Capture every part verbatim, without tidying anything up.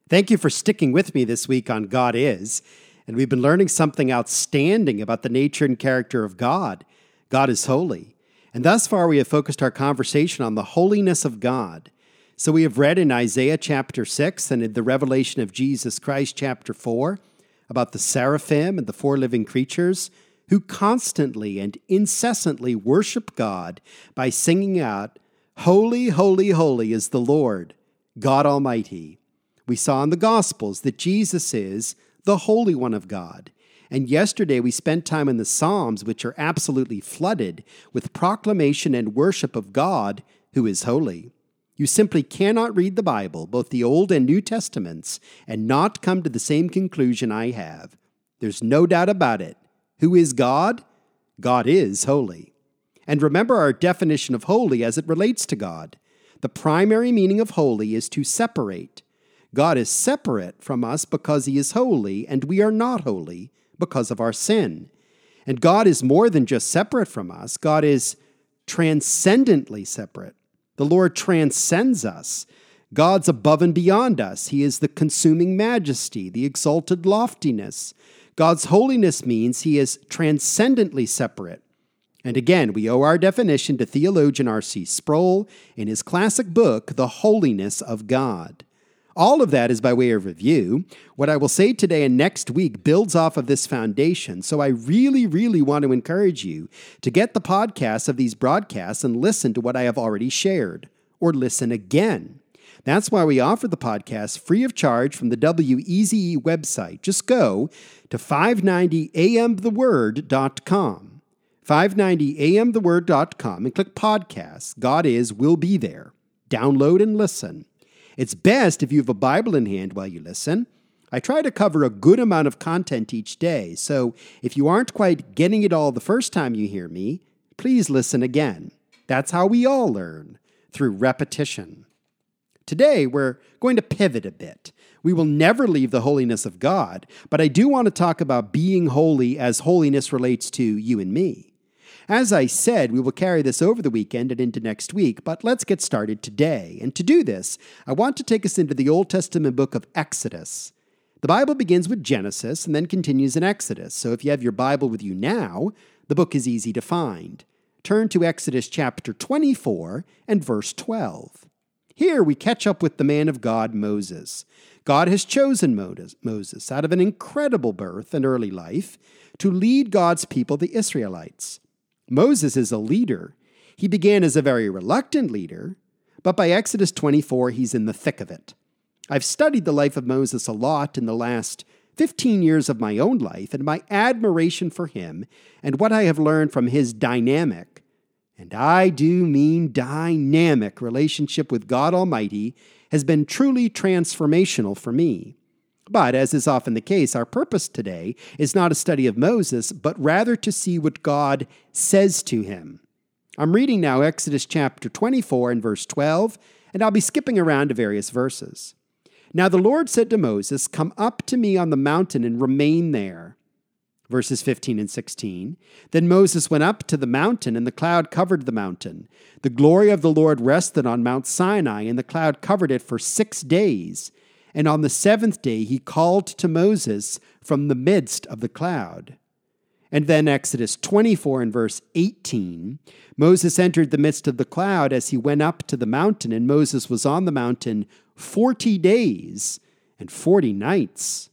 Thank you for sticking with me this week on God Is, and we've been learning something outstanding about the nature and character of God. God is holy, and thus far we have focused our conversation on the holiness of God. So we have read in Isaiah chapter six and in the revelation of Jesus Christ chapter four about the seraphim and the four living creatures who constantly and incessantly worship God by singing out, "Holy, holy, holy is the Lord, God Almighty." We saw in the Gospels that Jesus is the Holy One of God. And yesterday we spent time in the Psalms, which are absolutely flooded with proclamation and worship of God, who is holy. You simply cannot read the Bible, both the Old and New Testaments, and not come to the same conclusion I have. There's no doubt about it. Who is God? God is holy. And remember our definition of holy as it relates to God. The primary meaning of holy is to separate. God is separate from us because he is holy, and we are not holy because of our sin. And God is more than just separate from us. God is transcendently separate. The Lord transcends us. God's above and beyond us. He is the consuming majesty, the exalted loftiness. God's holiness means he is transcendently separate. And again, we owe our definition to theologian R C Sproul in his classic book, The Holiness of God. All of that is by way of review. What I will say today and next week builds off of this foundation, so I really, really want to encourage you to get the podcasts of these broadcasts and listen to what I have already shared, or listen again. That's why we offer the podcast free of charge from the W E Z E website. Just go to five ninety a m the word dot com, five ninety a m the word dot com, and click podcasts. God Is will be there. Download and listen. It's best if you have a Bible in hand while you listen. I try to cover a good amount of content each day, so if you aren't quite getting it all the first time you hear me, please listen again. That's how we all learn, through repetition. Today, we're going to pivot a bit. We will never leave the holiness of God, but I do want to talk about being holy as holiness relates to you and me. As I said, we will carry this over the weekend and into next week, but let's get started today. And to do this, I want to take us into the Old Testament book of Exodus. The Bible begins with Genesis and then continues in Exodus, so if you have your Bible with you now, the book is easy to find. Turn to Exodus chapter twenty-four and verse twelve. Here we catch up with the man of God, Moses. God has chosen Moses out of an incredible birth and early life to lead God's people, the Israelites. Moses is a leader. He began as a very reluctant leader, but by Exodus twenty-four, he's in the thick of it. I've studied the life of Moses a lot in the last fifteen years of my own life, and my admiration for him and what I have learned from his dynamic, and I do mean dynamic, relationship with God Almighty has been truly transformational for me. But, as is often the case, our purpose today is not a study of Moses, but rather to see what God says to him. I'm reading now Exodus chapter twenty-four and verse twelve, and I'll be skipping around to various verses. Now the Lord said to Moses, "Come up to me on the mountain and remain there." Verses fifteen and sixteen. Then Moses went up to the mountain, and the cloud covered the mountain. The glory of the Lord rested on Mount Sinai, and the cloud covered it for six days. And on the seventh day he called to Moses from the midst of the cloud. And then Exodus twenty-four and verse eighteen, Moses entered the midst of the cloud as he went up to the mountain, and Moses was on the mountain forty days and forty nights.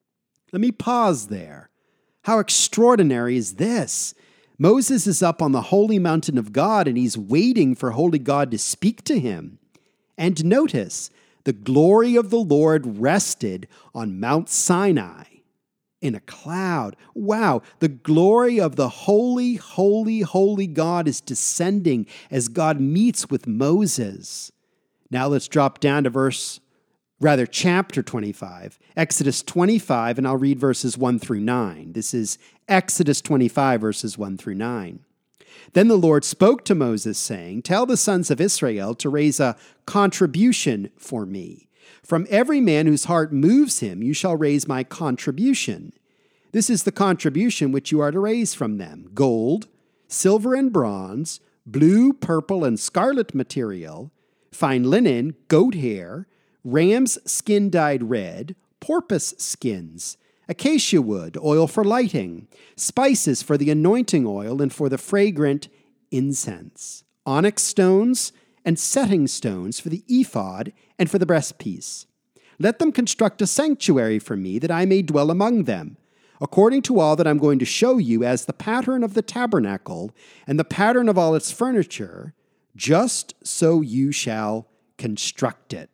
Let me pause there. How extraordinary is this? Moses is up on the holy mountain of God, and he's waiting for holy God to speak to him. And notice, the glory of the Lord rested on Mount Sinai in a cloud. Wow, the glory of the holy, holy, holy God is descending as God meets with Moses. Now let's drop down to verse, rather chapter twenty-five, Exodus twenty-five, and I'll read verses one through nine. This is Exodus twenty-five, verses one through nine. Then the Lord spoke to Moses, saying, "Tell the sons of Israel to raise a contribution for me. From every man whose heart moves him, you shall raise my contribution. This is the contribution which you are to raise from them: gold, silver and bronze, blue, purple, and scarlet material, fine linen, goat hair, ram's skin dyed red, porpoise skins, acacia wood, oil for lighting, spices for the anointing oil and for the fragrant incense, onyx stones and setting stones for the ephod and for the breastpiece. Let them construct a sanctuary for me, that I may dwell among them, according to all that I'm going to show you as the pattern of the tabernacle and the pattern of all its furniture, just so you shall construct it.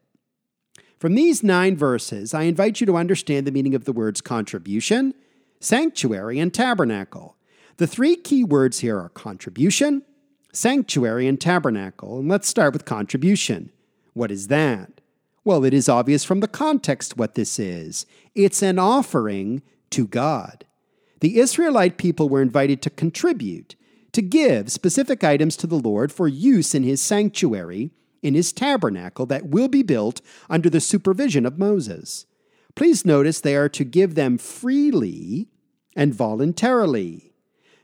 From these nine verses, I invite you to understand the meaning of the words contribution, sanctuary, and tabernacle. The three key words here are contribution, sanctuary, and tabernacle. And let's start with contribution. What is that? Well, it is obvious from the context what this is. It's an offering to God. The Israelite people were invited to contribute, to give specific items to the Lord for use in his sanctuary, in his tabernacle that will be built under the supervision of Moses. Please notice they are to give them freely and voluntarily.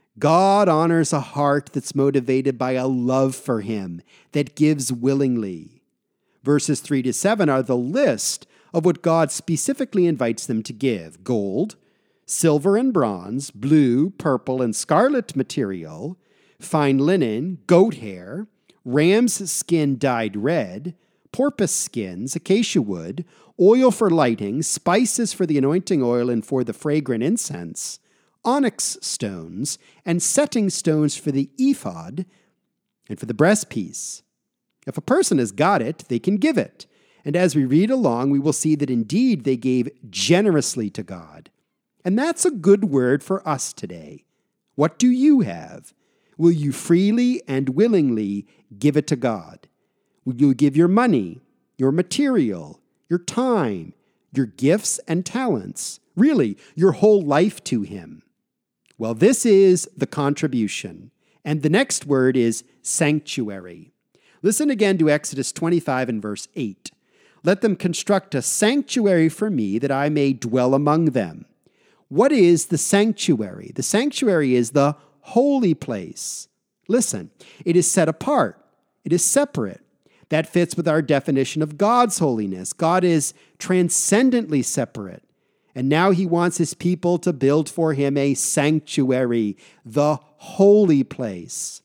God honors a heart that's motivated by a love for him, that gives willingly. Verses three to seven are the list of what God specifically invites them to give: gold, silver and bronze, blue, purple, and scarlet material, fine linen, goat hair, ram's skin dyed red, porpoise skins, acacia wood, oil for lighting, spices for the anointing oil and for the fragrant incense, onyx stones, and setting stones for the ephod and for the breastpiece. If a person has got it, they can give it. And as we read along, we will see that indeed they gave generously to God. And that's a good word for us today. What do you have? Will you freely and willingly give it to God? Will you give your money, your material, your time, your gifts and talents, really your whole life to him? Well, this is the contribution. And the next word is sanctuary. Listen again to Exodus twenty-five and verse eight. Let them construct a sanctuary for me, that I may dwell among them. What is the sanctuary? The sanctuary is the holy place. Listen, it is set apart. It is separate. That fits with our definition of God's holiness. God is transcendently separate. And now he wants his people to build for him a sanctuary, the holy place.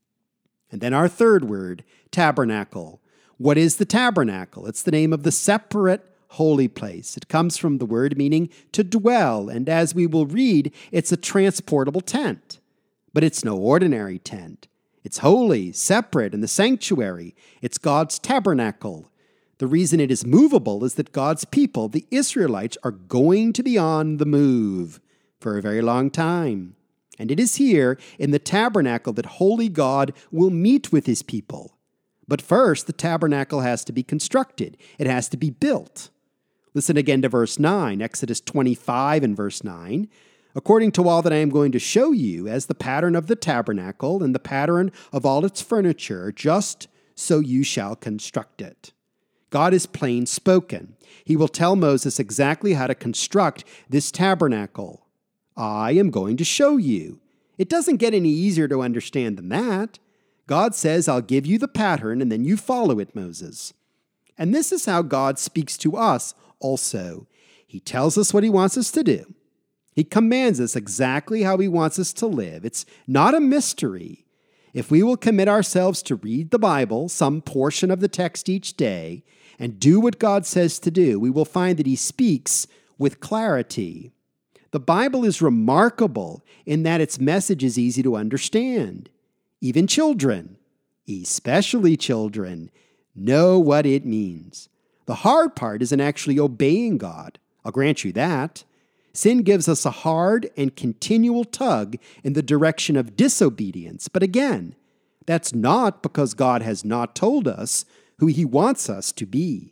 And then our third word, tabernacle. What is the tabernacle? It's the name of the separate holy place. It comes from the word meaning to dwell, and as we will read, it's a transportable tent. But it's no ordinary tent. It's holy, separate, and the sanctuary. It's God's tabernacle. The reason it is movable is that God's people, the Israelites, are going to be on the move for a very long time. And it is here in the tabernacle that holy God will meet with his people. But first, the tabernacle has to be constructed. It has to be built. Listen again to verse nine, Exodus twenty-five and verse nine. According to all that I am going to show you as the pattern of the tabernacle and the pattern of all its furniture, just so you shall construct it. God is plain spoken. He will tell Moses exactly how to construct this tabernacle. I am going to show you. It doesn't get any easier to understand than that. God says, I'll give you the pattern and then you follow it, Moses. And this is how God speaks to us also. He tells us what he wants us to do. He commands us exactly how he wants us to live. It's not a mystery. If we will commit ourselves to read the Bible, some portion of the text each day, and do what God says to do, we will find that he speaks with clarity. The Bible is remarkable in that its message is easy to understand. Even children, especially children, know what it means. The hard part isn't actually obeying God. I'll grant you that. Sin gives us a hard and continual tug in the direction of disobedience. But again, that's not because God has not told us who he wants us to be.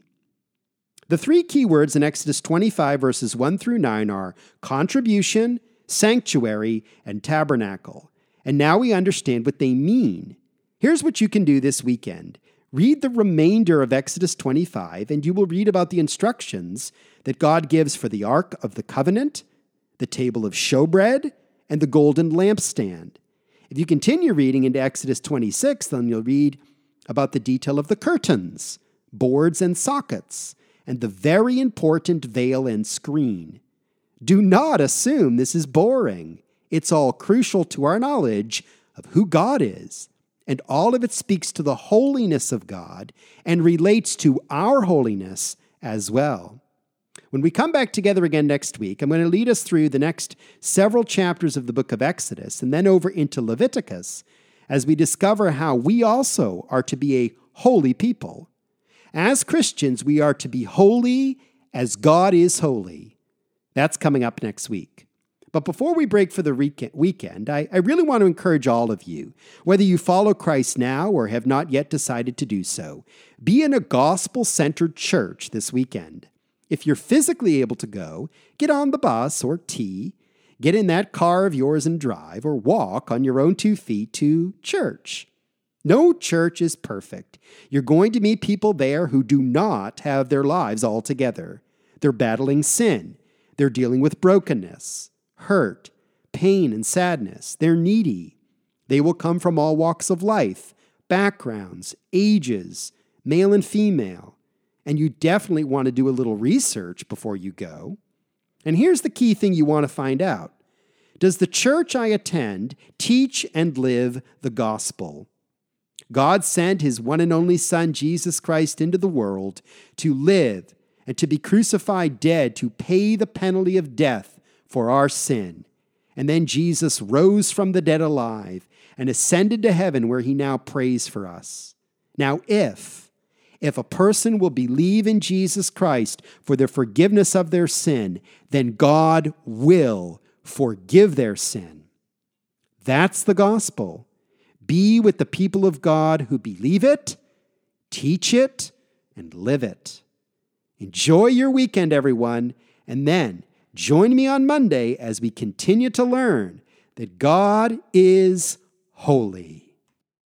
The three key words in Exodus twenty-five, verses one through nine are contribution, sanctuary, and tabernacle. And now we understand what they mean. Here's what you can do this weekend. Read the remainder of Exodus twenty-five, and you will read about the instructions that God gives for the Ark of the Covenant, the table of showbread, and the golden lampstand. If you continue reading into Exodus twenty-six, then you'll read about the detail of the curtains, boards, and sockets, and the very important veil and screen. Do not assume this is boring. It's all crucial to our knowledge of who God is, and all of it speaks to the holiness of God and relates to our holiness as well. When we come back together again next week, I'm going to lead us through the next several chapters of the book of Exodus and then over into Leviticus as we discover how we also are to be a holy people. As Christians, we are to be holy as God is holy. That's coming up next week. But before we break for the weekend, I, I really want to encourage all of you, whether you follow Christ now or have not yet decided to do so, be in a gospel-centered church this weekend. If you're physically able to go, get on the bus or T, get in that car of yours and drive, or walk on your own two feet to church. No church is perfect. You're going to meet people there who do not have their lives all together. They're battling sin. They're dealing with brokenness, hurt, pain, and sadness. They're needy. They will come from all walks of life, backgrounds, ages, male and female. And you definitely want to do a little research before you go. And here's the key thing you want to find out. Does the church I attend teach and live the gospel? God sent his one and only Son, Jesus Christ, into the world to live and to be crucified dead to pay the penalty of death for our sin. And then Jesus rose from the dead alive and ascended to heaven where he now prays for us. Now, if If a person will believe in Jesus Christ for the forgiveness of their sin, then God will forgive their sin. That's the gospel. Be with the people of God who believe it, teach it, and live it. Enjoy your weekend, everyone, and then join me on Monday as we continue to learn that God is holy.